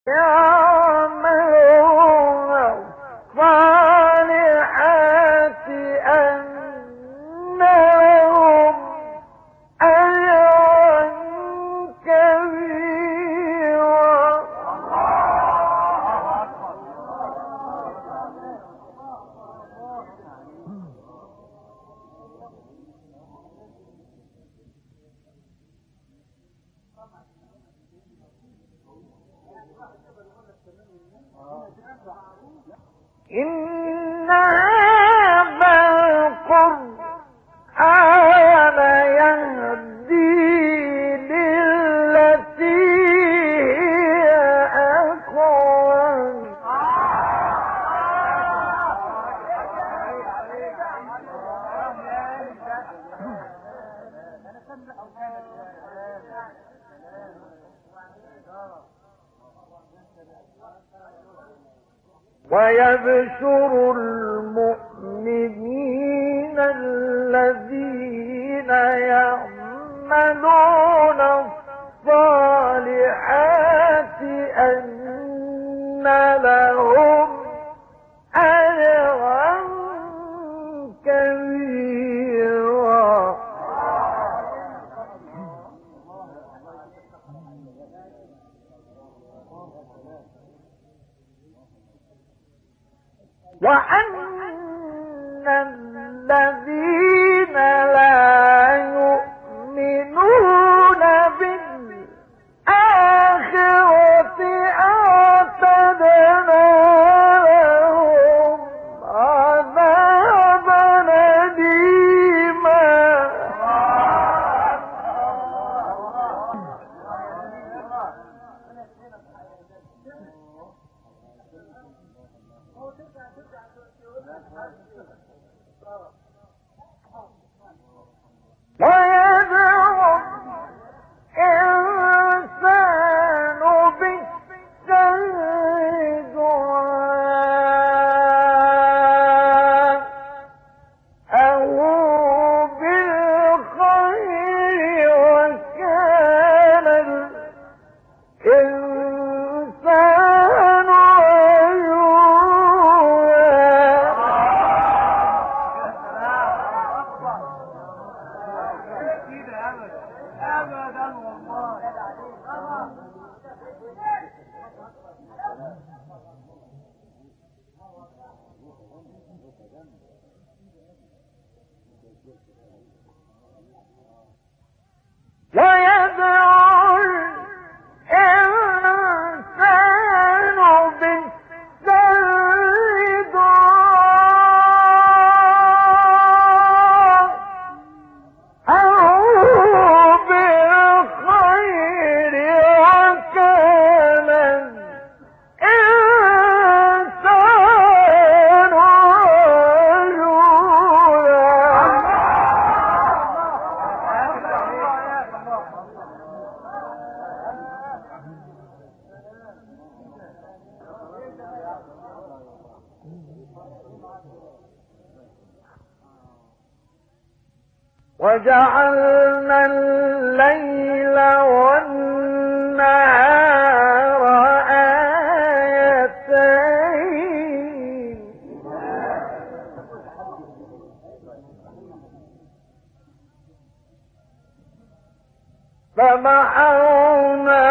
يعملون الصالحات أن لهم أجرا كبيرا. إن هذا القرآن يهدي للتي هي أقوم. ويبشر المؤمنين الذين يعملون الصالحات أن لهم أجرا كبيرا. وأن الذين لا يؤمنون بالآخرة أعتدنا لهم عذابا أليما. ويدعو الإنسان بالشر دعاءه بالخير وكان الإنسان ويدعو الإنسان بالشر دعاءه بالخير وكان الإنسان وجعلنا الليل والنهار آيتين فمحونا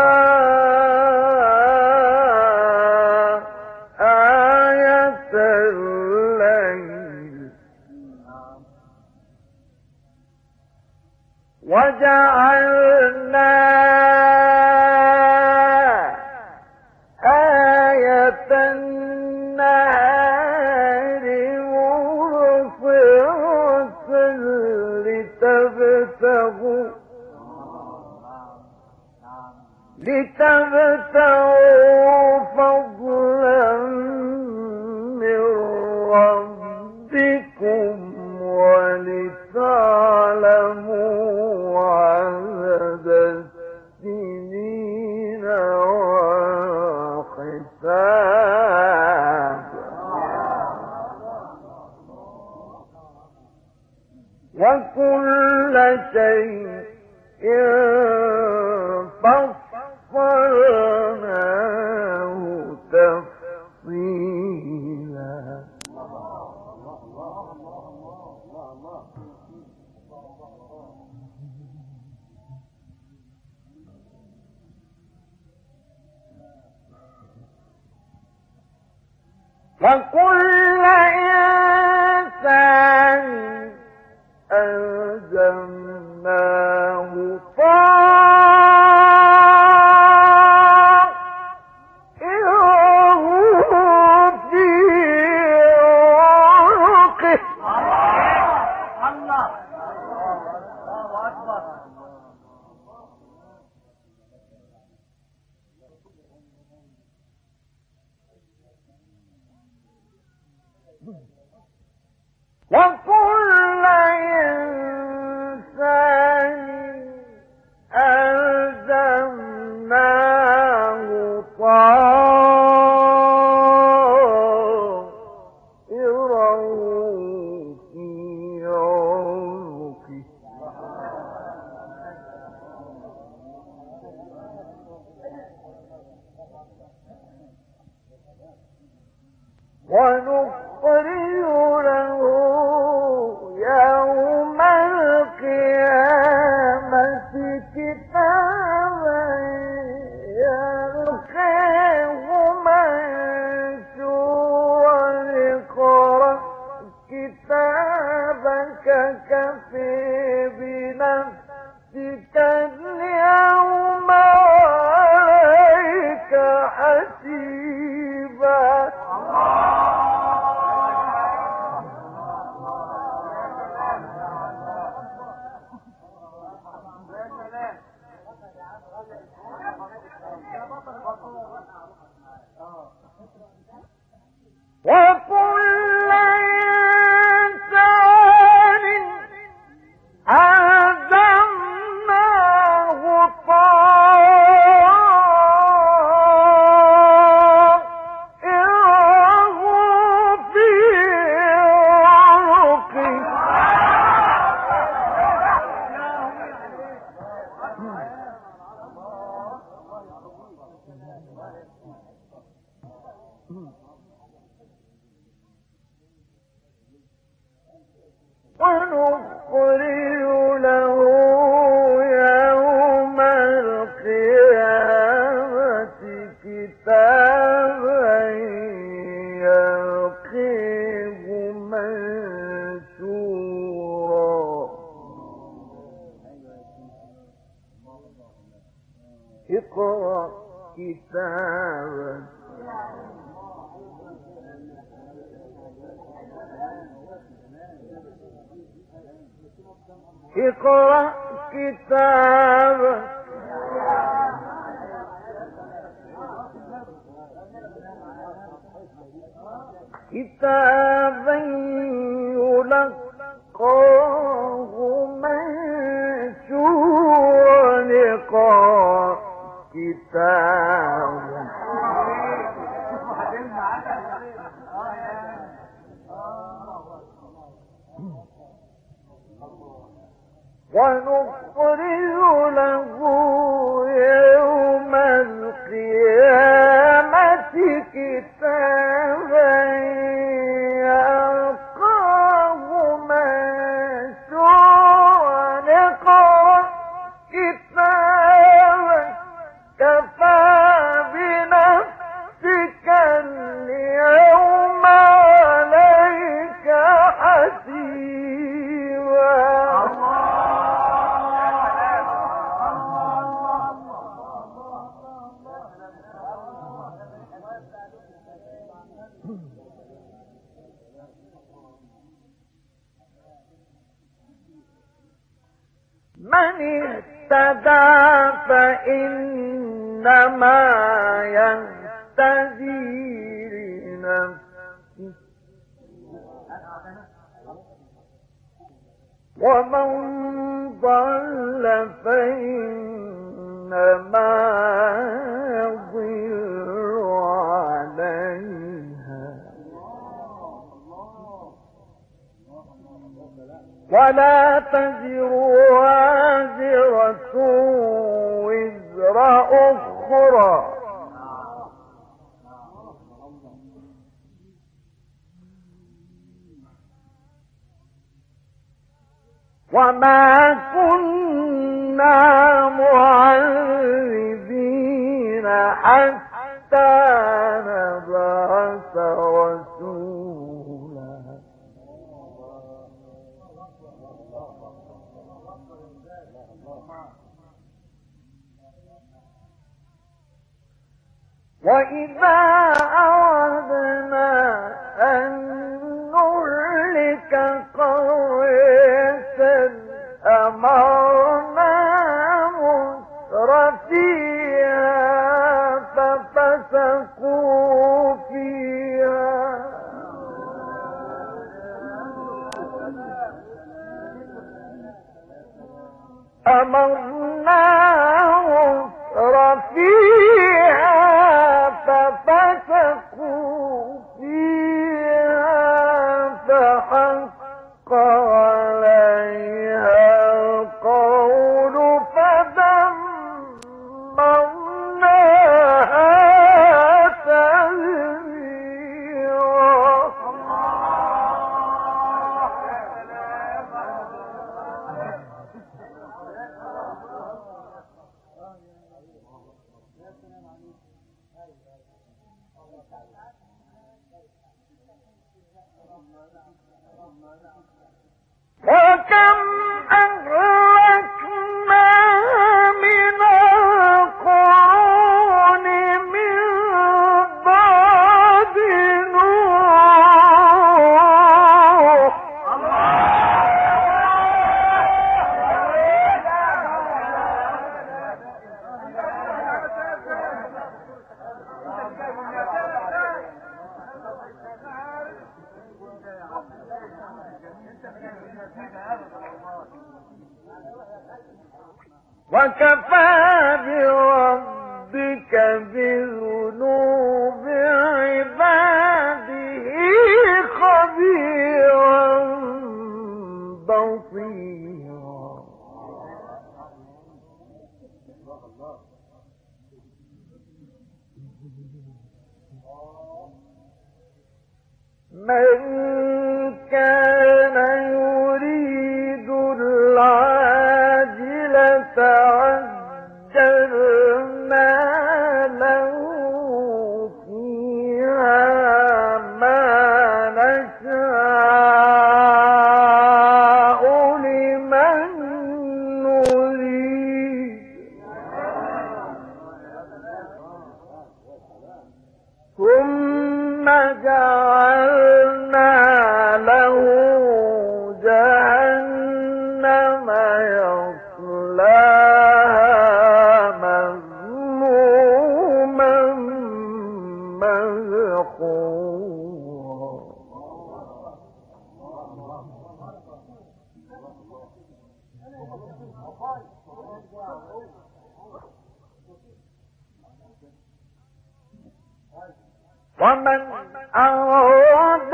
آية الليل وجعلنا وكل إنسان ألزمناه طائره في عنقه. الله أكبر. وكل إنسان ألزمناه طائره في عنقه. ونخرج له يوم القيامة كتابا يلقيه منشورا اقرأ كتابك كفى بنفسك اليوم عليك حسيبا. وكل إنسان ألزمناه طائره في عنقه. ونخرج له يوم القيامة كتابا يلقيه منشورا اقرأ كتابك اقرأ كتابك كتابا يلقاه منشورا اقرأ كتابك ونخرج له يوم القيامة كتابا يلقاه منشورا اقرأ كتابك كفى بنفسك اليوم عليك حسيبا. من اهتدى فإنما يهتدي لنفسه ومن ضل فإنما يضل عليها ولا تزر وازرة وزر أخرى وما كنا معذبين حتى نبعث رسولا وإذا أردنا أن نهلك قرية أمرنا مترفيها ففسقوا فيها أمرنا مترفيها ففسقوا فيها فحق عليها القول فدمرناها تدميرا. وكم أهلكنا من القرون من بعد نوح وكفى بربك بذنوب عباده خبيرا بصيرا. من كان يريد العاجلة عجلنا له فيها ما نشاء لمن نريد ثم جعلنا له جهنم يصلاها مذموما مدحورا. ومن أراد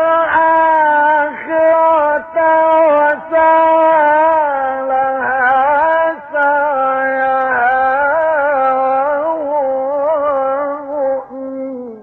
الآخرة وسعى لها سعيها وهو مؤمن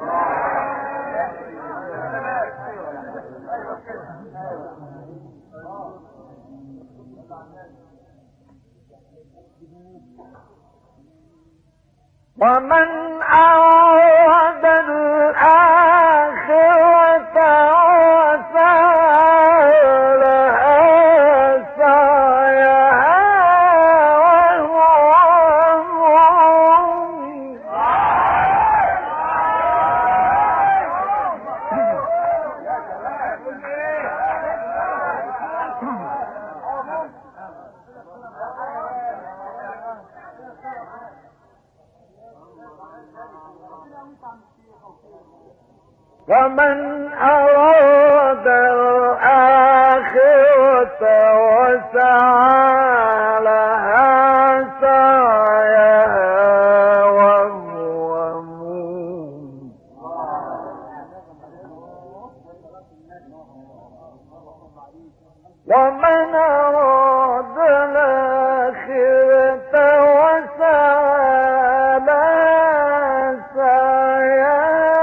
ومن أراد الآخرة وسعى لها سعيها وهو مؤمن ومن أراد الآخرة وسعى لها سعيها وهو مؤمن ومن أراد الآخرة وسعى لها سعيها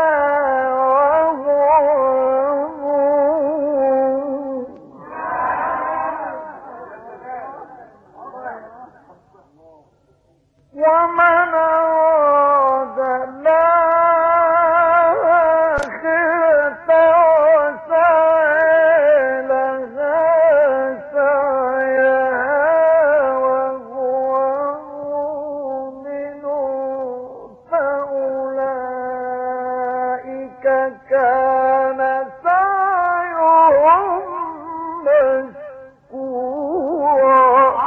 ومن أراد الآخرة وسعى لها كان سعيهم مشكورا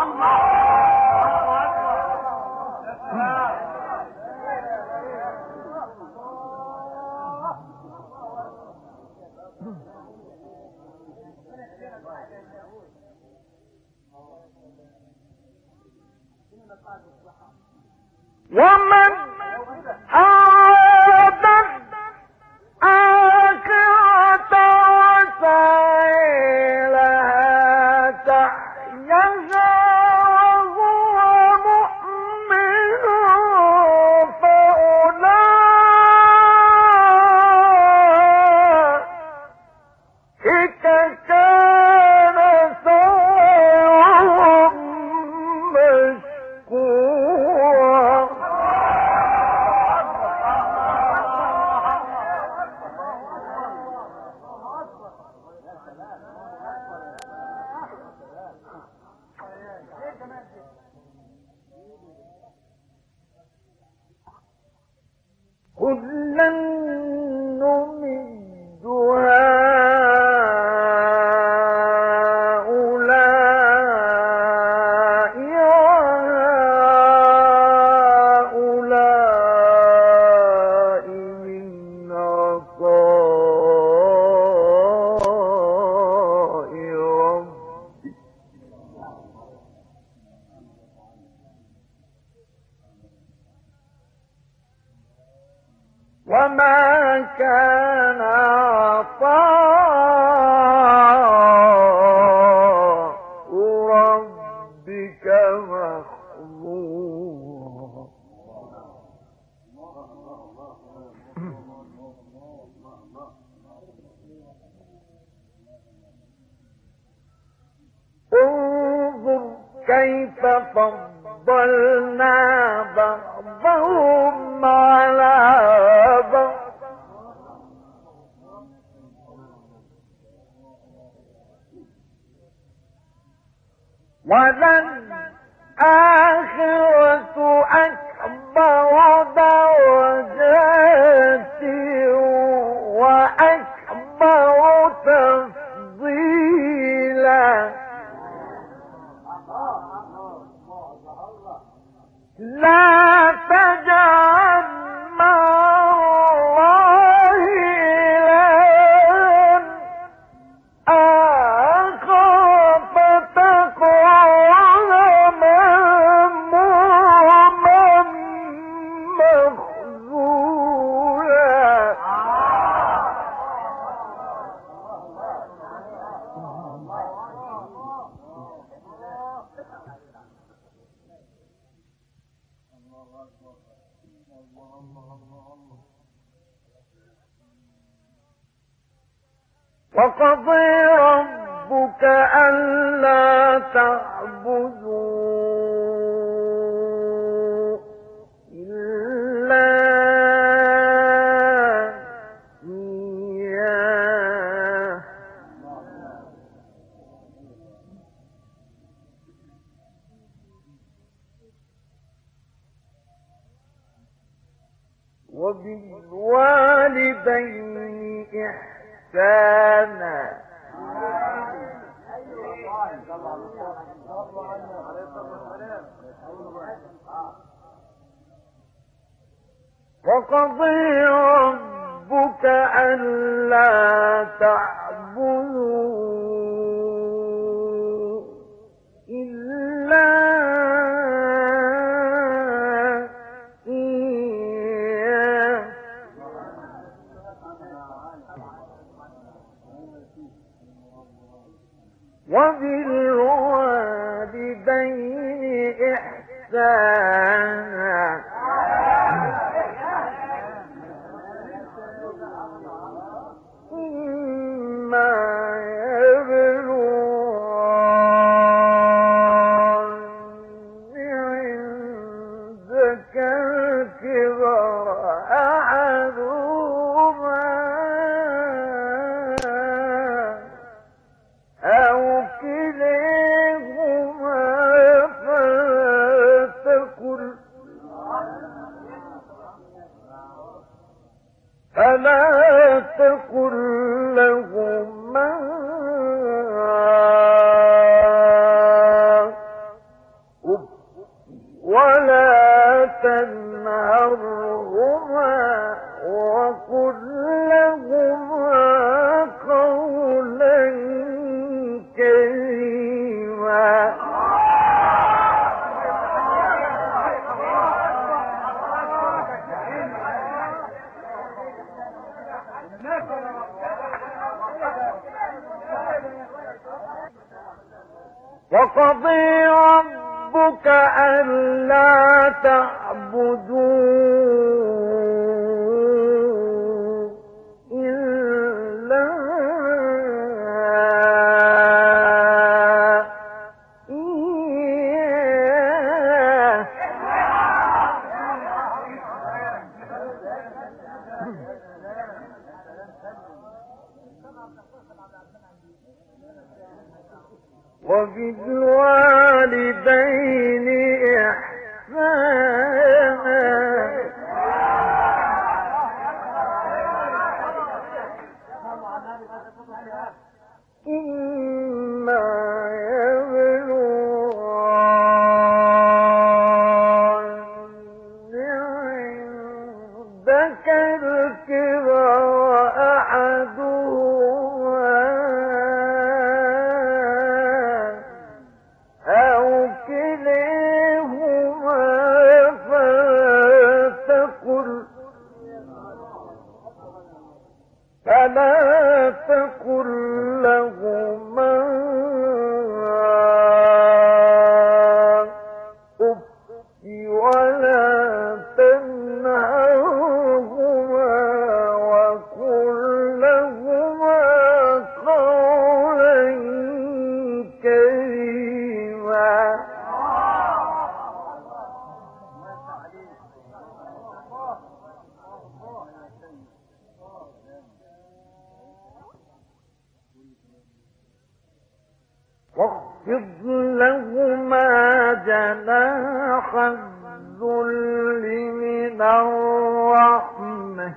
ومن أراد الآخرة وسعي لها سعيها وهو مؤمن فأولئك كان سعيهم مشكورا كلا نمد هؤلاء وهؤلاء من عطاء ربك وما كان عطاء ربك محظورا انظر كيف فضلنا بعضهم على بعض وللآخرة أكبر درجات وأكبر تفضيلا لا تجعل مع الله إلها آخر فتقعد مذموما مخذولا وقضى ربك ألا تعبدوا إلا إياه وبالوالدين إحسانا وقضى ربك ألا تعبدوا إلا إياه وبالوالدين إحسانا إما يبلغن عندك الكبر أحدهما أو كليهما فلا فلا تقل لهما أف ولا تنهرهما وقل لهما قولا كريما. وقضي ربك ألا تعبدوا إلا إياه وبالوالدين إحسانا إما يبلغن عندك الكبر أحدهما أو كليهما فلا تقل لهما أف ولا تنهرهما وقل لهما قولا كريما. واخفض لهما جناح الذل من الرحمة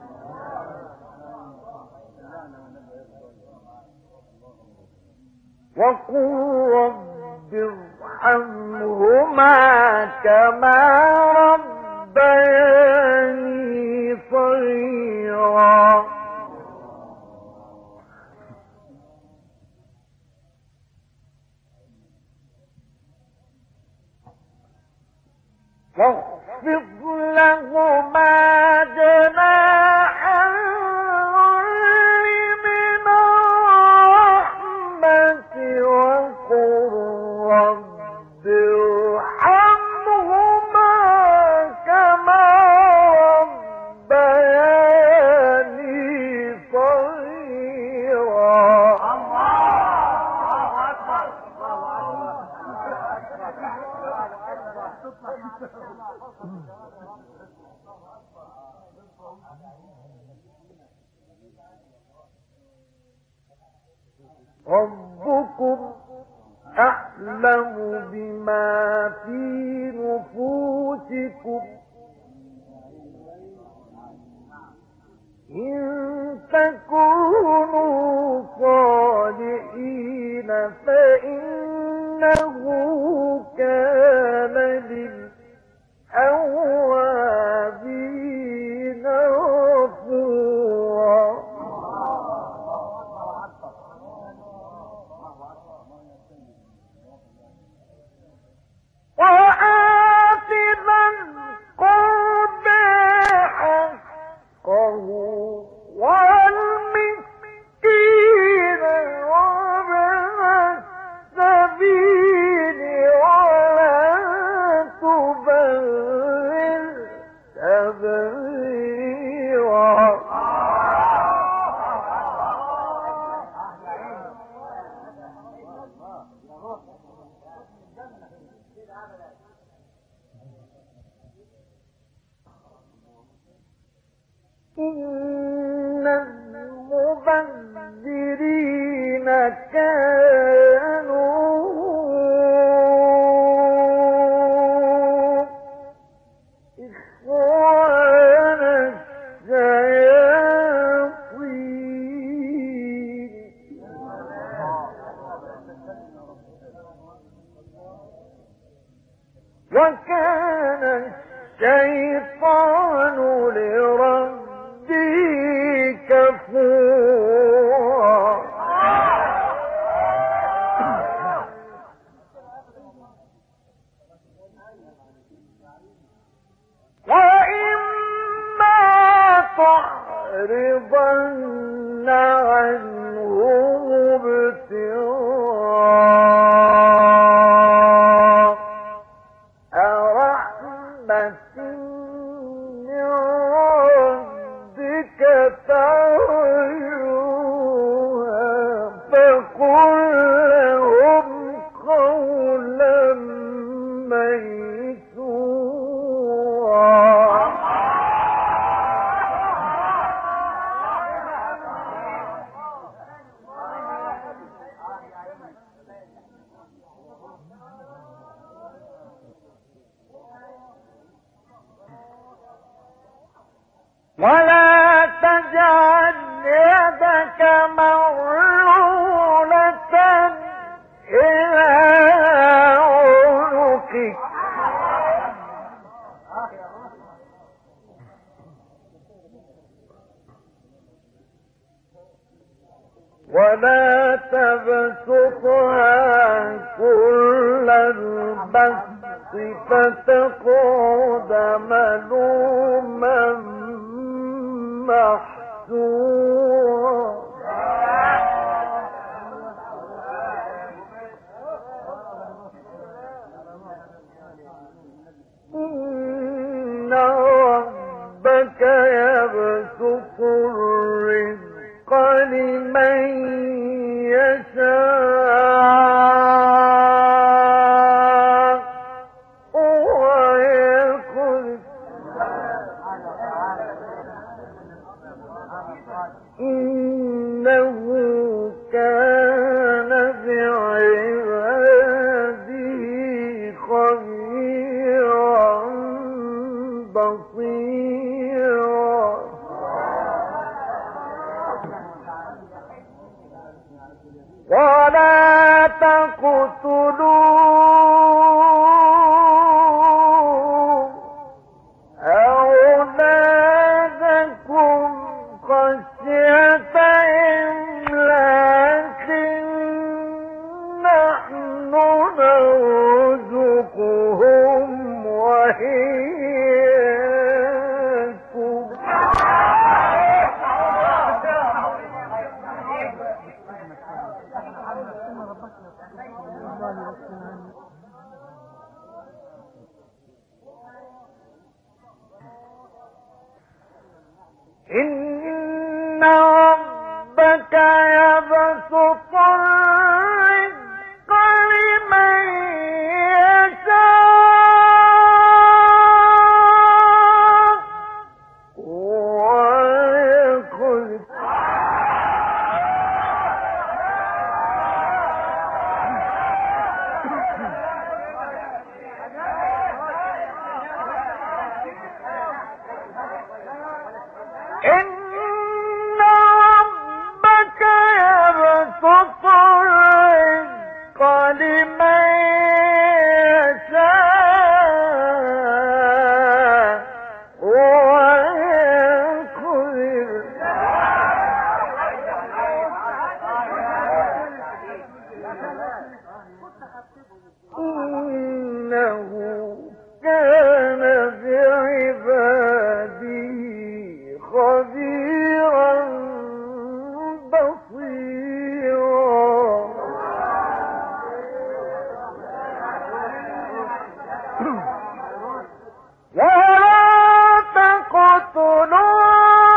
وقل رب ارحمهما كما ربياني صغيرا. واخفض لهما جناح الذل من الرحمة وقل رب ارحمهما كما ربياني صغيرا. ربكم أعلم بما في نفوسكم إن تكونوا صالحين فإنه كان للأوابين غفورا. وآت ذا القرب حقه والمسكين وابن السبيل ولا تبذر تبذيرا. إن المبذرين كانوا إخوان الشياطين تعرضن عنهم ابتغاء رحمة من ربك ترجوها فقل لهم قولا ميسورا. ولا تجعل يدك مغلولة إلى عنقك ولا تبسطها كل البسط فتقعد ملوما محسورا. إن ربك يبسط الرزق لمن يشاء ويقدر إنه كان بعباده خبيرا بصيرا. ولا تقتلوا أولادكم خشية إملاق نحن نرزقهم وإياكم إن ربك يبسط الرزق لمن يشاء ويقدر إن